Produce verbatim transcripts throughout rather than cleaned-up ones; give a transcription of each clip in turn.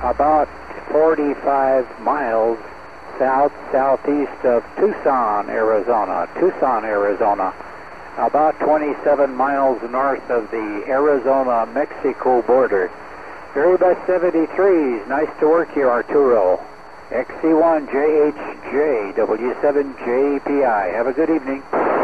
about forty-five miles south-southeast of Tucson, Arizona. Tucson, Arizona. About twenty-seven miles north of the Arizona-Mexico border. Very best seventy-threes. Nice to work here, Arturo. X C one J H J, W seven J P I. Have a good evening.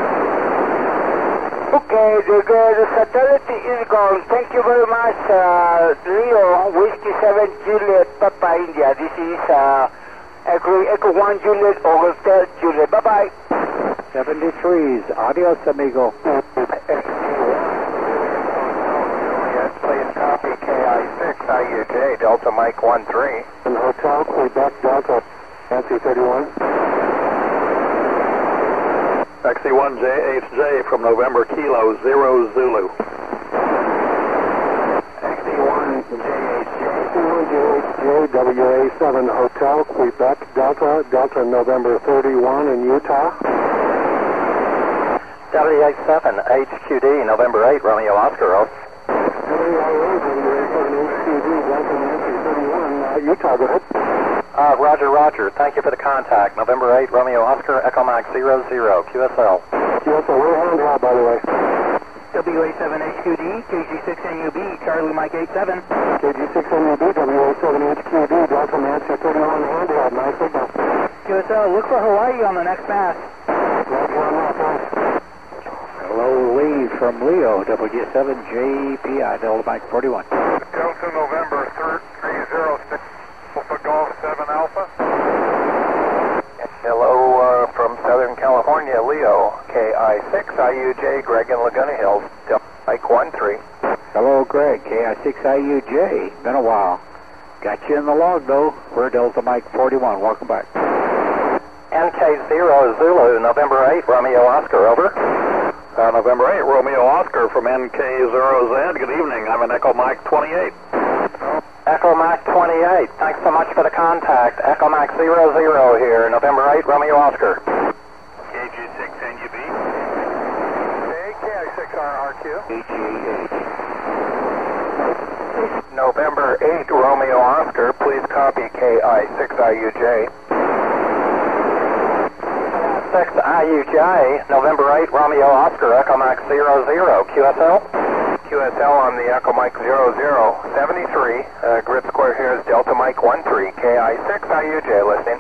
Okay, the, the satellite is gone. Thank you very much, uh, Leo, Whiskey seven Juliet, Papa India. This is uh, Echo, Echo one Juliet, Hotel Juliet. Bye-bye. seventy-threes. Adios, amigo. Please copy K I six I U J, Delta Mike one three. In Hotel Quebec Delta, Nancy thirty-one. X C one J H J from November Kilo Zero Zulu. X C one J H J. X C one J H J, W A seven Hotel Quebec Delta, Delta November thirty-one in Utah. W A seven H Q D, November eight, Romeo Oscar. W A seven H Q D, Delta Nancy thirty-one, uh, Utah, go ahead. Uh, Roger, Roger. Thank you for the contact. November eight, Romeo Oscar, Echo Max zero zero, Q S L. Q S L, we're handheld, by the way. W A seven H Q D, K G six N U B, Charlie Mike eight seven. K G six N U B, W A seven H Q D, Delta Nancy thirty-one, handheld, nice signal. Q S L, look for Hawaii on the next pass. Roger on that, thanks. Hello, Lee from Leo, W seven J P I, Delta Mike forty-one. Delta November three zero six, Alpha Golf seven Alpha. Hello uh, from Southern California, Leo, K I six I U J, Greg in Laguna Hills, Delta Mike one three. Hello, Greg, K I six I U J. Been a while. Got you in the log, though. We're Delta Mike forty-one. Welcome back. N K zero Zulu, November eight, Romeo Oscar, over. Uh, November eight, Romeo Oscar from N K zero Z. Good evening. I'm an Echo Mike twenty-eight. Echo Mac twenty-eight, thanks so much for the contact. Echo Mac zero zero here, November eight, Romeo Oscar. K G six N U B. K I six R R Q. H G H. November eight, Romeo Oscar, please copy K I six I U J. six I U J, November eight, Romeo Oscar, Echo Max zero zero, Q S L? Q S L on the Echo Mike zero zero, seventy-three, uh, grid square here is Delta Mike one three, K I six I U J, listening.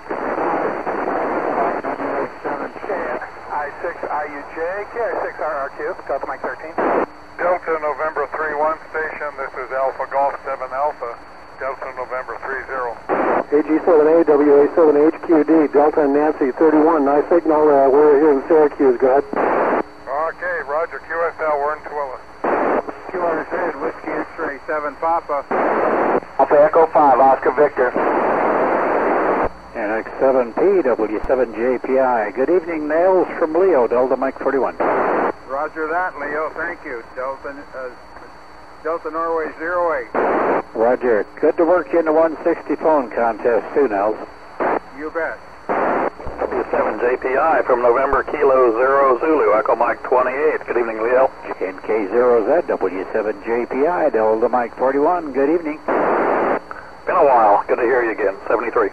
I six I U J, K I six R R Q, Delta Mike thirteen. Delta November three one station, this is Alpha Golf seven Alpha, Delta November three zero. A G seven A, W A seven H Q D, Delta Nancy thirty-one, nice signal, uh, we're here in Syracuse, go ahead. Okay, Roger, Q S L, we're in Tooele. Q R Z, Whiskey X-ray seven Papa. Alpha Echo five, Oscar Victor. And X seven P, W seven J P I. Good evening, Nails from Leo, Delta Mike forty-one. Roger that, Leo, thank you. Delta, uh, Delta Norway zero eight. Roger. Good to work you in the one sixty phone contest, too, Nels. You bet. W seven J P I from November Kilo Zero Zulu, Echo Mike twenty-eight. Good evening, Leo. N K zero Z, W seven J P I, Delta Mike forty-one. Good evening. Been a while. Good to hear you again. seventy-three.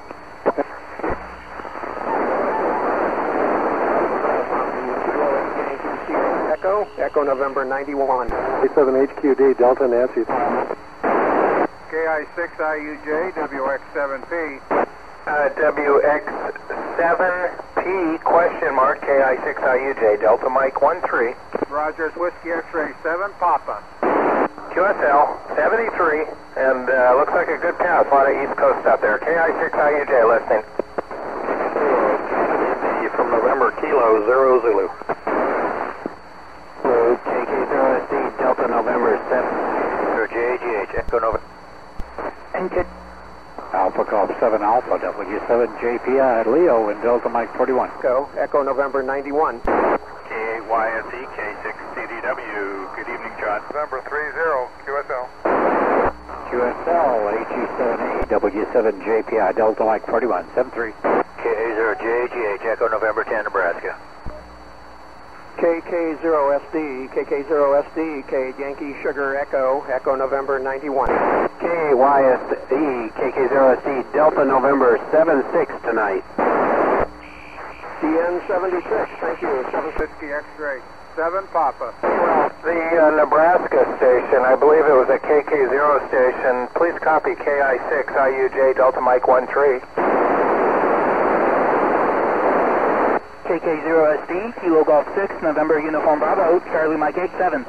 Echo, Echo November ninety-one. A seven H Q D, Delta Nancy. K I six I U J, W X seven P. Uh, W X seven P, question mark, K I six I U J, Delta Mike one three. Rogers, Whiskey X-ray seven, Papa. Q S L, seventy-three, and uh, looks like a good pass, a lot of East Coast out there. K I six I U J, listening. From November Kilo Zero Zulu. K K zero S D, Delta November seven, or J G H, Echo November. N K. Alpha Golf seven Alpha, W seven J P I, Leo, and Delta Mike forty-one. Go, Echo November ninety-one. K A Y S E, K six C D W. Good evening, John. November three zero, Q S L. Q S L, H E seven A, W seven J P I, Delta Mike forty-one, seven three. K A zero J G H, Echo November ten, Nebraska. K K zero S D, K K zero S D, K Yankee Sugar Echo, Echo November ninety-one. K Y S E, K K zero S D, Delta November seven six tonight. D N seventy-six, thank you, seven six. Whiskey X-ray seven Papa. The uh, Nebraska station, I believe it was a K K zero station. Please copy K I six I U J Delta Mike one three. K K zero S D, Kilo Golf six, November Uniform Bravo, Charlie Mike eight seven.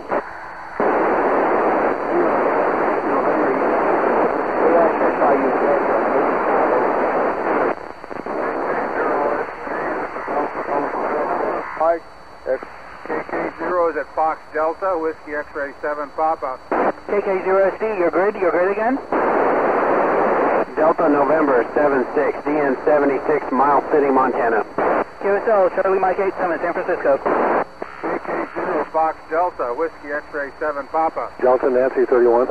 Mike, K K zero is at Fox Delta, Whiskey X-ray seven Papa. K K zero S D, you're good, you're good again? Delta November seven six, D N seventy-six, Miles City, Montana. Q S L, Charlie Mike eight seven, San Francisco. K K zero Fox Delta, Whiskey X-ray seven Papa. Delta Nancy thirty-one.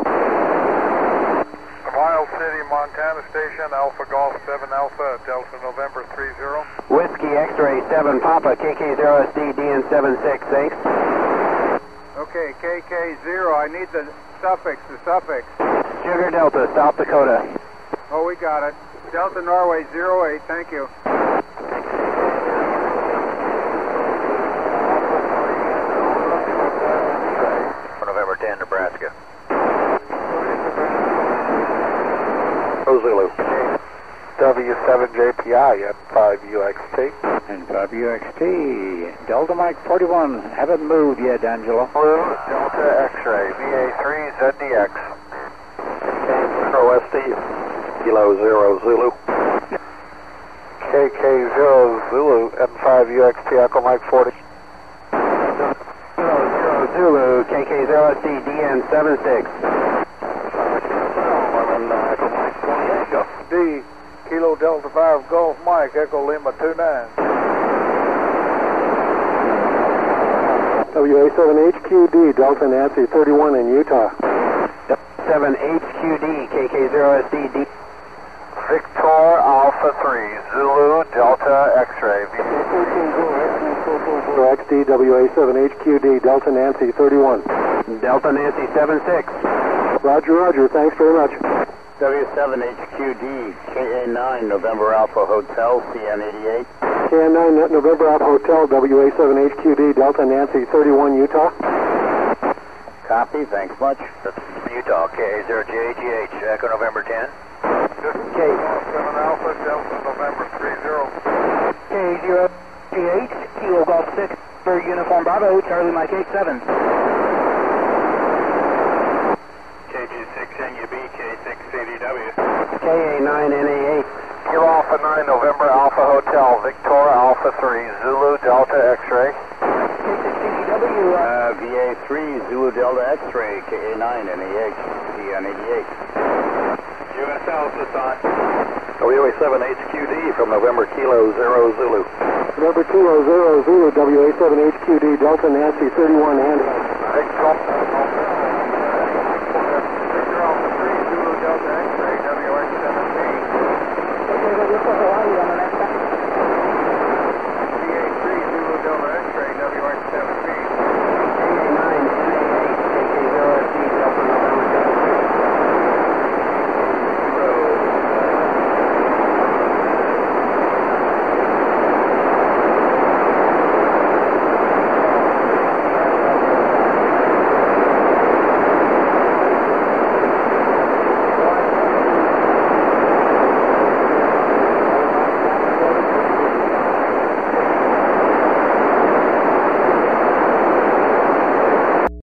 Miles City, Montana station, Alpha Golf seven Alpha, Delta November three zero. Whiskey X-ray seven Papa, K K zero S D, D N seven six, thanks. Okay, K K zero, I need the suffix, the suffix. Sugar Delta, South Dakota. Oh, we got it. Delta Norway zero eight, thank you. November ten, Nebraska. Zulu. W seven J P I and five U X T. And five U X T, Delta Mike forty-one, haven't moved yet, Angelo. Blue, Delta X-ray, V A three Z D X. Zero S D, Kilo Zero Zulu. K K zero Zulu and five U X T, Echo Mike forty. Zero Zero Zulu, K K zero S D, D N seven six. D, Kilo Delta five Golf Mike, Echo Lima two nine. W A seven H Q D, Delta Nancy thirty-one in Utah. seven H Q D, K K zero S D, D. Victor Alpha three, Zulu Delta X-ray. X D, W A seven H Q D, Delta Nancy thirty-one. Delta Nancy seven six. Roger, roger, thanks very much. W seven H Q D, K A nine, November Alpha Hotel, C N eighty-eight. K N nine, November Alpha Hotel, W A seven H Q D, Delta Nancy thirty-one, Utah. Copy, thanks much. Utah, K A zero J G H, Echo November ten. K seven Alpha, Delta November three zero. K zero G H, Kilo Golf six, for Uniform Bravo, Charlie Mike eight seven. K G six N U B, K six C D W. K A nine N A eight. Kilo Alpha nine, November Alpha Hotel, Victor Alpha three, Zulu Delta X-ray. K six C D W, Uh, V A three, Zulu Delta X-ray, K A nine, N A H, C N eighty-eight. U S L, Sasan. W A seven H Q D from November Kilo Zero Zulu. November Kilo Zero Zulu, W A seven H Q D, Delta Nancy thirty-one, and Victor